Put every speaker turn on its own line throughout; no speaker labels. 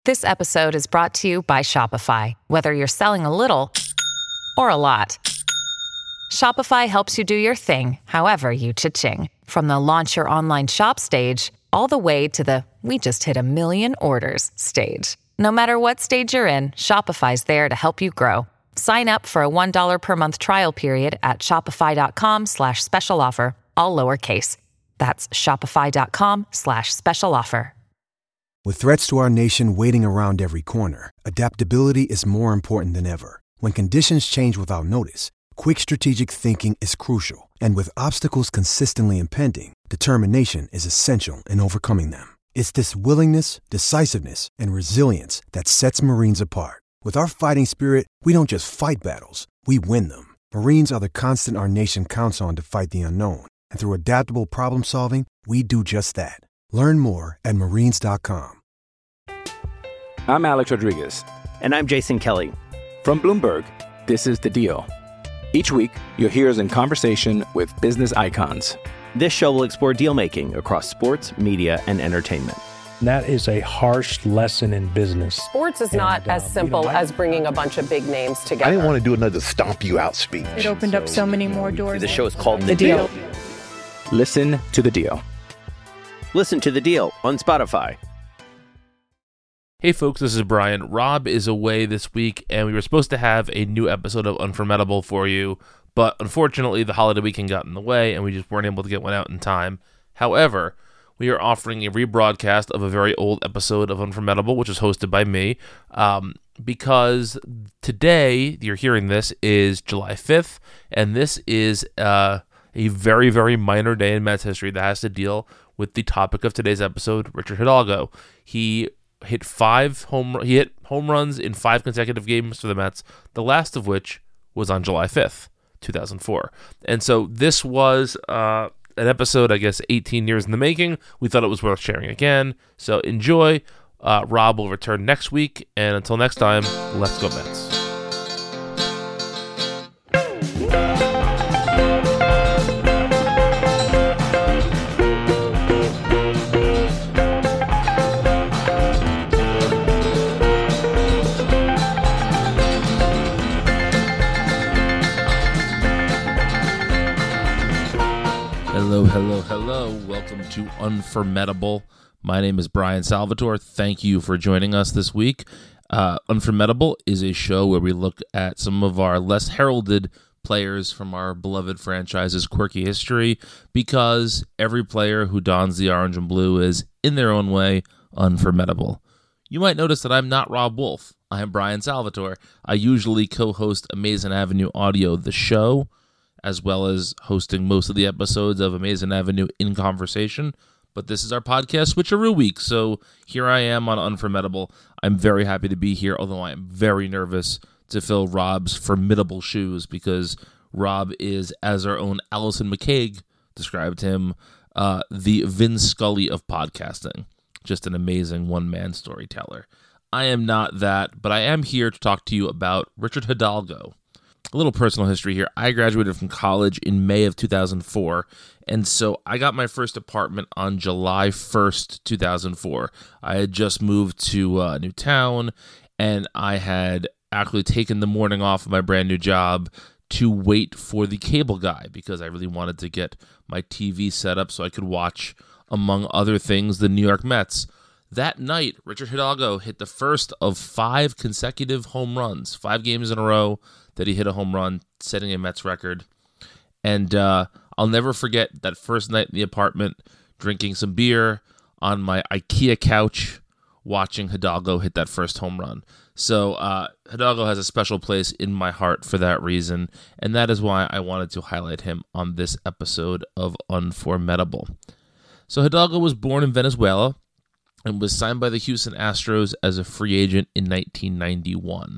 This episode is brought to you by Shopify. Whether you're selling a little or a lot, Shopify helps you do your thing, however you cha-ching. From the launch your online shop stage, all the way to the we just hit 1 million orders stage. No matter what stage you're in, Shopify's there to help you grow. Sign up for a $1 per month trial period at shopify.com/special offer, all lowercase. That's shopify.com/special offer.
With threats to our nation waiting around every corner, adaptability is more important than ever. When conditions change without notice, quick strategic thinking is crucial. And with obstacles consistently impending, determination is essential in overcoming them. It's this willingness, decisiveness, and resilience that sets Marines apart. With our fighting spirit, we don't just fight battles, we win them. Marines are the constant our nation counts on to fight the unknown. And through adaptable problem solving, we do just that. Learn more at marines.com.
I'm Alex Rodriguez.
And I'm Jason Kelly.
From Bloomberg, this is The Deal. Each week, you'll hear us in conversation with business icons.
This show will explore deal-making across sports, media, and entertainment.
That is a harsh lesson in business.
Sports is not as simple as bringing a bunch of big names together.
I didn't want to do another stomp you out speech.
It opened up so many more doors.
The show is called The Deal.
Listen to The Deal.
Listen to The Deal on Spotify.
Hey folks, this is Brian. Rob is away this week, and we were supposed to have a new episode of Unformidable for you, but unfortunately the holiday weekend got in the way, and we just weren't able to get one out in time. However, we are offering a rebroadcast of a very old episode of Unformidable, which is hosted by me, because today, you're hearing this, is July 5th, and this is a very, very minor day in Mets history that has to deal with the topic of today's episode, Richard Hidalgo. He hit home runs in 5 consecutive games for the Mets, the last of which was on July 5th, 2004. And so this was an episode, I guess, 18 years in the making. We thought it was worth sharing again. So enjoy. Rob will return next week. And until next time, let's go Mets. Hello. Welcome to Unformidable. My name is Brian Salvatore. Thank you for joining us this week. Unformidable is a show where we look at some of our less heralded players from our beloved franchise's quirky history, because every player who dons the orange and blue is, in their own way, unformidable. You might notice that I'm not Rob Wolf. I am Brian Salvatore. I usually co-host Amazing Avenue Audio, the show, as well as hosting most of the episodes of Amazing Avenue in Conversation. But this is our podcast switcheroo week, so here I am on Unformidable. I'm very happy to be here, although I am very nervous to fill Rob's formidable shoes, because Rob is, as our own Allison McCaig described him, the Vin Scully of podcasting. Just an amazing one-man storyteller. I am not that, but I am here to talk to you about Richard Hidalgo. A little personal history here. I graduated from college in May of 2004, and so I got my first apartment on July 1st, 2004. I had just moved to a new town, and I had actually taken the morning off of my brand new job to wait for the cable guy, because I really wanted to get my TV set up so I could watch, among other things, the New York Mets. That night, Richard Hidalgo hit the first of 5 consecutive home runs, 5 games in a row that he hit a home run, setting a Mets record. And I'll never forget that first night in the apartment, drinking some beer on my IKEA couch, watching Hidalgo hit that first home run. So Hidalgo has a special place in my heart for that reason, and that is why I wanted to highlight him on this episode of Unformidable. So Hidalgo was born in Venezuela and was signed by the Houston Astros as a free agent in 1991.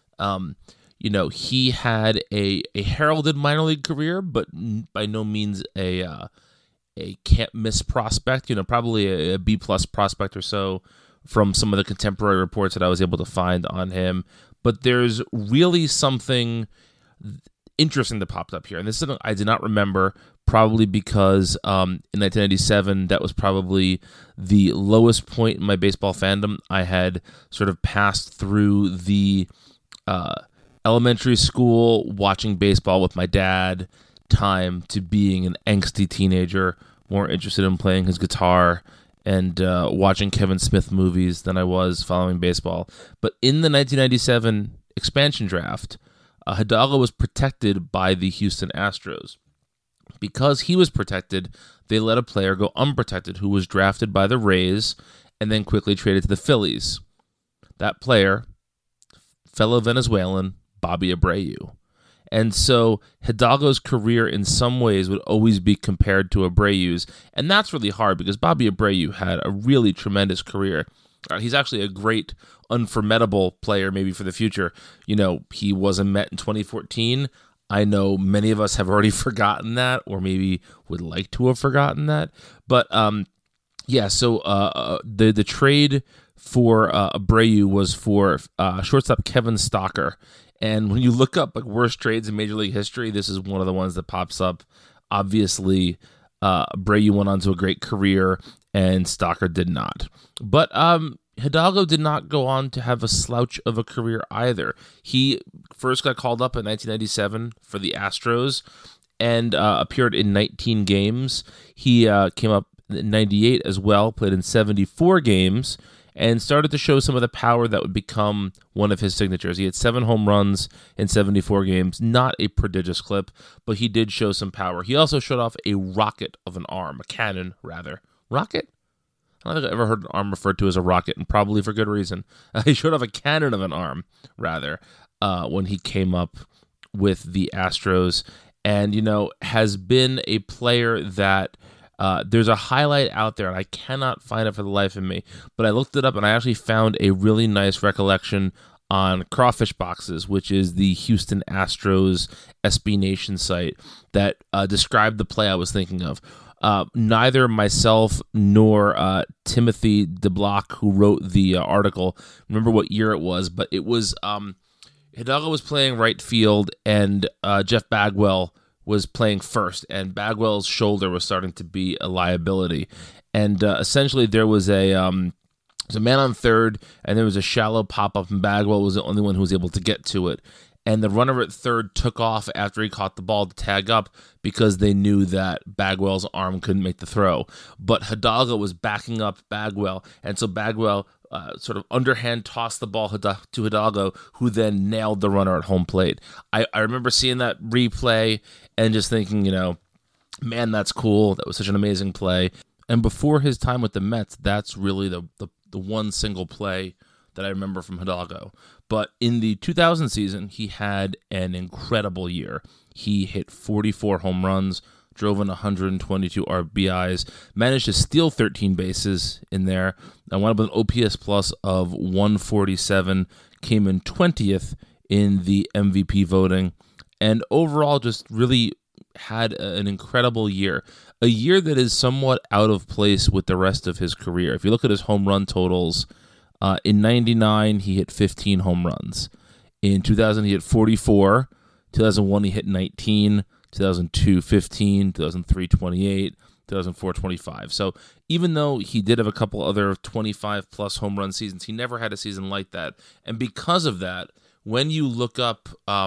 He had a heralded minor league career, but by no means a can't miss prospect. Probably a B+ prospect or so from some of the contemporary reports that I was able to find on him. But there's really something interesting that popped up here. And this is something I did not remember, probably because in 1997, that was probably the lowest point in my baseball fandom. I had sort of passed through the elementary school watching baseball with my dad time to being an angsty teenager, more interested in playing his guitar and watching Kevin Smith movies than I was following baseball. But in the 1997 expansion draft, Hidalgo was protected by the Houston Astros. Because he was protected, they let a player go unprotected who was drafted by the Rays and then quickly traded to the Phillies. That player, fellow Venezuelan, Bobby Abreu. And so Hidalgo's career in some ways would always be compared to Abreu's. And that's really hard because Bobby Abreu had a really tremendous career. He's actually a great, unforgettable player maybe for the future. You know, he was a Met in 2014. I know many of us have already forgotten that, or maybe would like to have forgotten that. But so the trade for Abreu was for shortstop Kevin Stocker. And when you look up like worst trades in Major League history, this is one of the ones that pops up. Obviously, Abreu went on to a great career, and Stocker did not. But Hidalgo did not go on to have a slouch of a career either. He first got called up in 1997 for the Astros and appeared in 19 games. He came up in 98 as well, played in 74 games, and started to show some of the power that would become one of his signatures. He had 7 home runs in 74 games, not a prodigious clip, but he did show some power. He also showed off a rocket of an arm, a cannon, rather. Rocket? I don't think I've ever heard an arm referred to as a rocket, and probably for good reason. He showed off a cannon of an arm, rather, when he came up with the Astros, and, you know, has been a player that there's a highlight out there, and I cannot find it for the life of me, but I looked it up, and I actually found a really nice recollection on Crawfish Boxes, which is the Houston Astros SB Nation site that described the play I was thinking of. Neither myself nor Timothy DeBlock, who wrote the article, remember what year it was, but it was Hidalgo was playing right field, and Jeff Bagwell was playing first, and Bagwell's shoulder was starting to be a liability. And essentially there was a man on third, and there was a shallow pop-up, and Bagwell was the only one who was able to get to it. And the runner at third took off after he caught the ball to tag up because they knew that Bagwell's arm couldn't make the throw. But Hidalgo was backing up Bagwell, and so Bagwell sort of underhand tossed the ball to Hidalgo, who then nailed the runner at home plate. I remember seeing that replay and just thinking, you know, man, that's cool. That was such an amazing play. And before his time with the Mets, that's really the one single play that I remember from Hidalgo. But in the 2000 season, he had an incredible year. He hit 44 home runs, drove in 122 RBIs, managed to steal 13 bases in there, and wound up with an OPS plus of 147, came in 20th in the MVP voting, and overall just really had an incredible year. A year that is somewhat out of place with the rest of his career. If you look at his home run totals, in 99, he hit 15 home runs. In 2000, he hit 44. 2001, he hit 19. 2002, 15. 2003, 28. 2004, 25. So even though he did have a couple other 25-plus home run seasons, he never had a season like that. And because of that, when you look up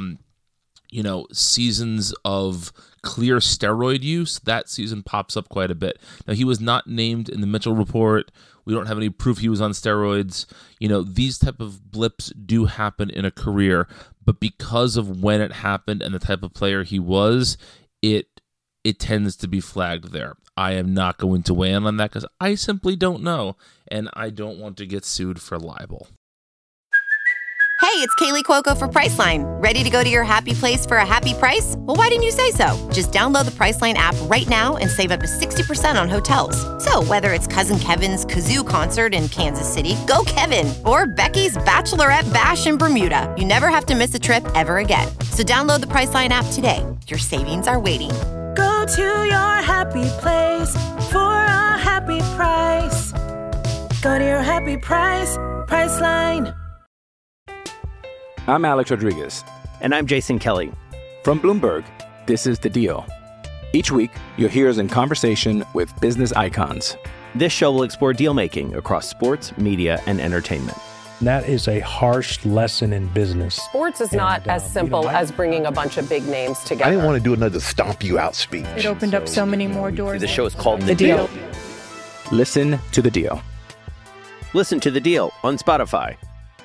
seasons of clear steroid use, that season pops up quite a bit. Now, he was not named in the Mitchell report. We don't have any proof he was on steroids. You know, these type of blips do happen in a career, but because of when it happened and the type of player he was, it tends to be flagged there. I am not going to weigh in on that because I simply don't know, and I don't want to get sued for libel.
Hey, it's Kaylee Cuoco for Priceline. Ready to go to your happy place for a happy price? Well, why didn't you say so? Just download the Priceline app right now and save up to 60% on hotels. So whether it's Cousin Kevin's Kazoo Concert in Kansas City, go Kevin, or Becky's Bachelorette Bash in Bermuda, you never have to miss a trip ever again. So download the Priceline app today. Your savings are waiting.
Go to your happy place for a happy price. Go to your happy price, Priceline.
I'm Alex Rodriguez.
And I'm Jason Kelly.
From Bloomberg, this is The Deal. Each week, you'll hear us in conversation with business icons.
This show will explore deal-making across sports, media, and entertainment.
And that is a harsh lesson in business.
Sports is not as simple as bringing a bunch of big names together.
I didn't want to do another stomp you out speech.
It opened up so many more doors.
The show is called
The Deal.
Listen to The Deal.
Listen to The Deal on Spotify.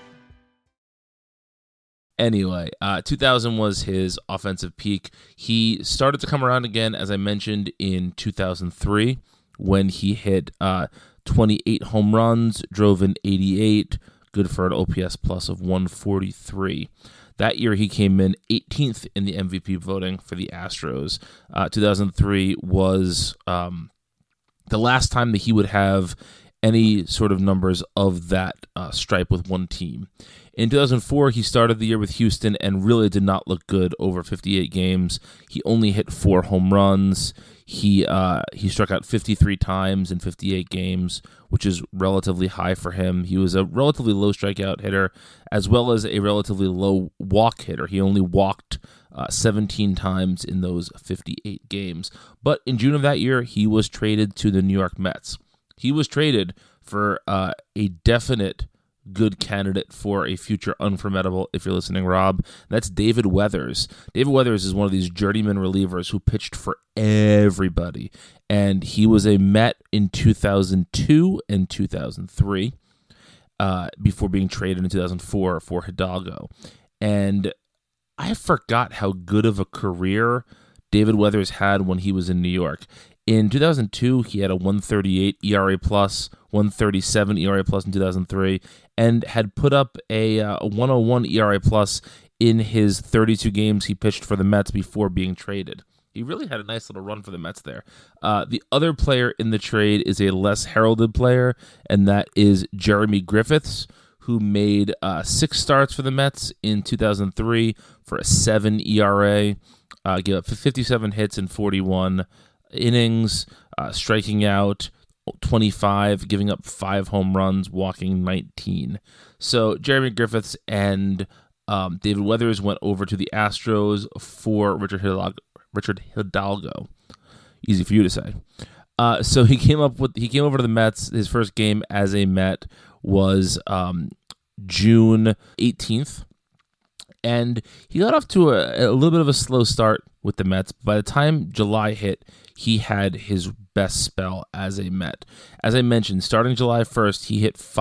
Anyway, 2000 was his offensive peak. He started to come around again, as I mentioned, in 2003 when he hit 28 home runs, drove in 88, good for an OPS plus of 143. That year, he came in 18th in the MVP voting for the Astros. 2003 was the last time that he would have any sort of numbers of that stripe with one team. In 2004, he started the year with Houston and really did not look good over 58 games. He only hit 4 home runs. He struck out 53 times in 58 games, which is relatively high for him. He was a relatively low strikeout hitter as well as a relatively low walk hitter. He only walked 17 times in those 58 games. But in June of that year, he was traded to the New York Mets. He was traded for a definite good candidate for a future unforgettable, if you're listening, Rob. That's David Weathers. David Weathers is one of these journeyman relievers who pitched for everybody. And he was a Met in 2002 and 2003 before being traded in 2004 for Hidalgo. And I forgot how good of a career David Weathers had when he was in New York. In 2002, he had a 138 ERA plus, 137 ERA plus in 2003, and had put up a 101 ERA plus in his 32 games he pitched for the Mets before being traded. He really had a nice little run for the Mets there. The other player in the trade is a less heralded player, and that is Jeremy Griffiths, who made 6 starts for the Mets in 2003 for a 7 ERA, gave up 57 hits in 41 innings, striking out 25, giving up 5 home runs, walking 19. So Jeremy Griffiths and David Weathers went over to the Astros for Richard Hidalgo. Easy for you to say. So he came over to the Mets. His first game as a Met was June 18th. And he got off to a little bit of a slow start with the Mets. By the time July hit, he had his best spell as a Met. As I mentioned, starting July 1st, he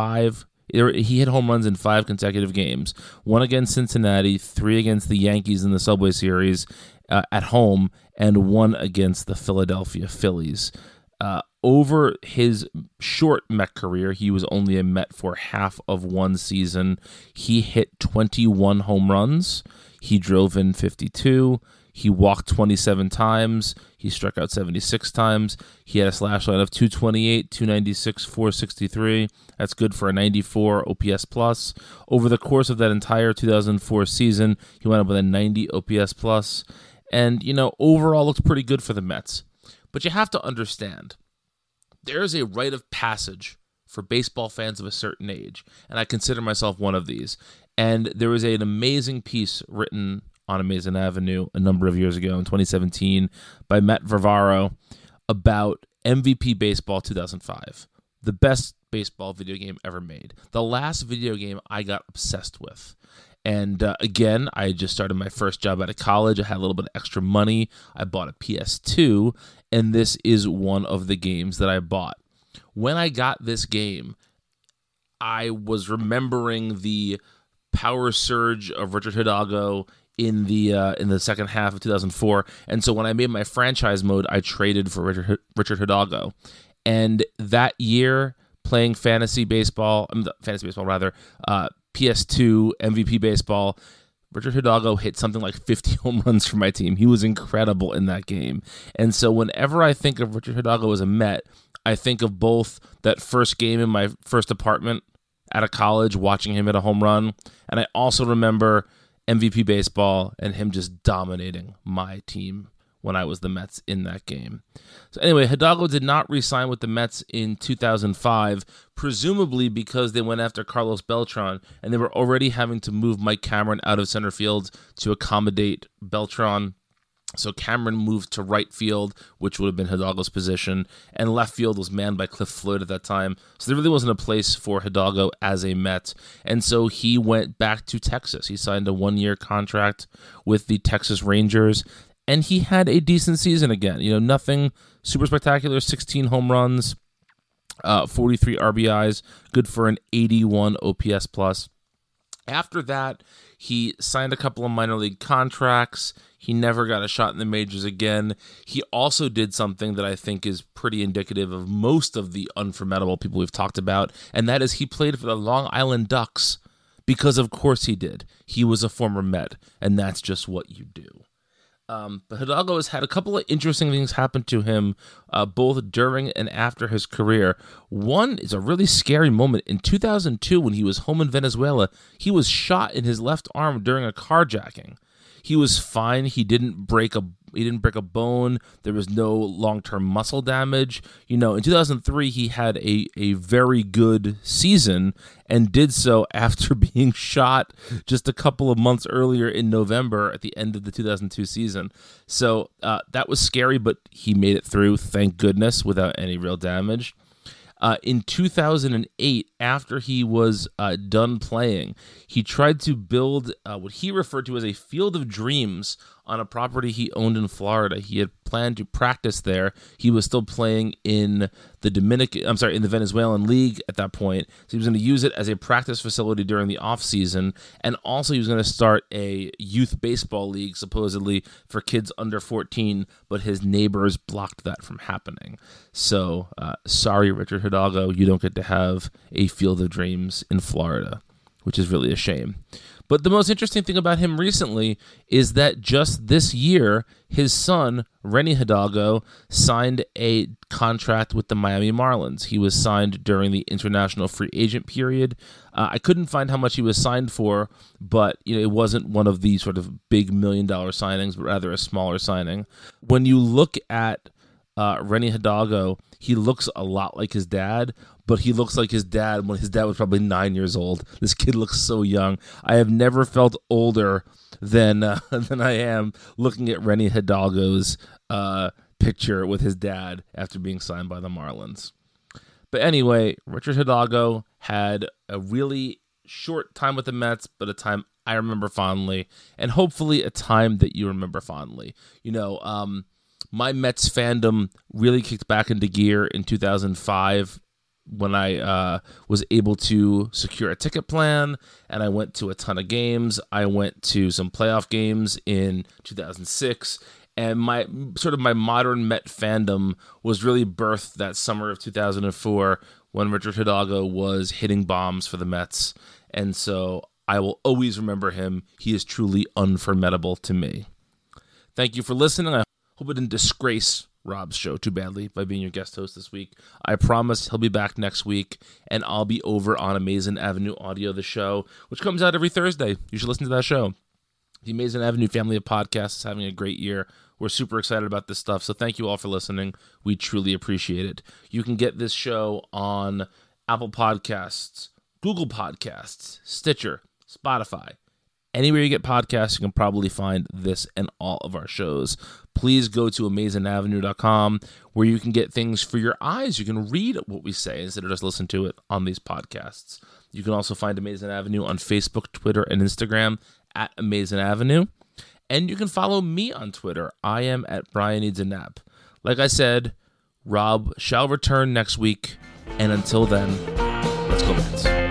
hit home runs in 5 consecutive games. 1 against Cincinnati, 3 against the Yankees in the Subway Series at home, and 1 against the Philadelphia Phillies. Over his short Met career, he was only a Met for half of one season. He hit 21 home runs. He drove in 52. He walked 27 times. He struck out 76 times. He had a slash line of 228, 296, 463. That's good for a 94 OPS plus. Over the course of that entire 2004 season, he went up with a 90 OPS plus. And, overall looked pretty good for the Mets. But you have to understand, there is a rite of passage for baseball fans of a certain age, and I consider myself one of these. And there was an amazing piece written on Amazing Avenue a number of years ago in 2017 by Matt Varvaro about MVP Baseball 2005, the best baseball video game ever made, the last video game I got obsessed with. And again, I just started my first job out of college. I had a little bit of extra money. I bought a PS2, and this is one of the games that I bought. When I got this game, I was remembering the power surge of Richard Hidalgo in the second half of 2004. And so when I made my franchise mode, I traded for Richard Hidalgo. And that year, playing fantasy baseball, PS2 MVP baseball, Richard Hidalgo hit something like 50 home runs for my team. He was incredible in that game. And so whenever I think of Richard Hidalgo as a Met, I think of both that first game in my first apartment out of college, watching him hit a home run, and I also remember MVP baseball and him just dominating my team when I was the Mets in that game. So anyway, Hidalgo did not re-sign with the Mets in 2005, presumably because they went after Carlos Beltran, and they were already having to move Mike Cameron out of center field to accommodate Beltran. So Cameron moved to right field, which would have been Hidalgo's position, and left field was manned by Cliff Floyd at that time. So there really wasn't a place for Hidalgo as a Met, and so he went back to Texas. He signed a 1-year contract with the Texas Rangers, and he had a decent season again. Nothing super spectacular, 16 home runs, 43 RBIs, good for an 81 OPS plus. After that, he signed a couple of minor league contracts. He never got a shot in the majors again. He also did something that I think is pretty indicative of most of the unforgettable people we've talked about, and that is he played for the Long Island Ducks because, of course, he did. He was a former Met, and that's just what you do. But Hidalgo has had a couple of interesting things happen to him, both during and after his career. One is a really scary moment. In 2002, when he was home in Venezuela, he was shot in his left arm during a carjacking. He was fine. He didn't break a bone. There was no long-term muscle damage. In 2003, he had a very good season and did so after being shot just a couple of months earlier in November at the end of the 2002 season. So that was scary, but he made it through, thank goodness, without any real damage. In 2008, after he was done playing, he tried to build what he referred to as a field of dreams on a property he owned in Florida. He had planned to practice there. He was still playing in the Venezuelan League at that point. So he was going to use it as a practice facility during the off season, and also he was going to start a youth baseball league, supposedly for kids under 14, but his neighbors blocked that from happening. So, sorry, Richard Hidalgo, you don't get to have a field of dreams in Florida, which is really a shame. But the most interesting thing about him recently is that just this year, his son, Renny Hidalgo, signed a contract with the Miami Marlins. He was signed during the international free agent period. I couldn't find how much he was signed for, but it wasn't one of these sort of big $1 million signings, but rather a smaller signing. When you look at Renny Hidalgo, he looks a lot like his dad, but he looks like his dad when his dad was probably 9 years old. This kid looks so young. I have never felt older than I am looking at Renny Hidalgo's picture with his dad after being signed by the Marlins. But anyway, Richard Hidalgo had a really short time with the Mets, but a time I remember fondly, and hopefully a time that you remember fondly. My Mets fandom really kicked back into gear in 2005 when I was able to secure a ticket plan, and I went to a ton of games. I went to some playoff games in 2006, and my modern Met fandom was really birthed that summer of 2004 when Richard Hidalgo was hitting bombs for the Mets, and so I will always remember him. He is truly unforgettable to me. Thank you for listening. I hope it didn't disgrace Rob's show too badly by being your guest host this week. I promise he'll be back next week, and I'll be over on Amazing Avenue Audio, the show, which comes out every Thursday. You should listen to that show. The Amazing Avenue family of podcasts is having a great year. We're super excited about this stuff, so thank you all for listening. We truly appreciate it. You can get this show on Apple Podcasts, Google Podcasts, Stitcher, Spotify. Anywhere you get podcasts, you can probably find this and all of our shows. Please go to AmazingAvenue.com, where you can get things for your eyes. You can read what we say instead of just listen to it on these podcasts. You can also find Amazing Avenue on Facebook, Twitter, and Instagram at Amazing Avenue. And you can follow me on Twitter. I am at Brian Needs a Nap. Like I said, Rob shall return next week. And until then, let's go Mets.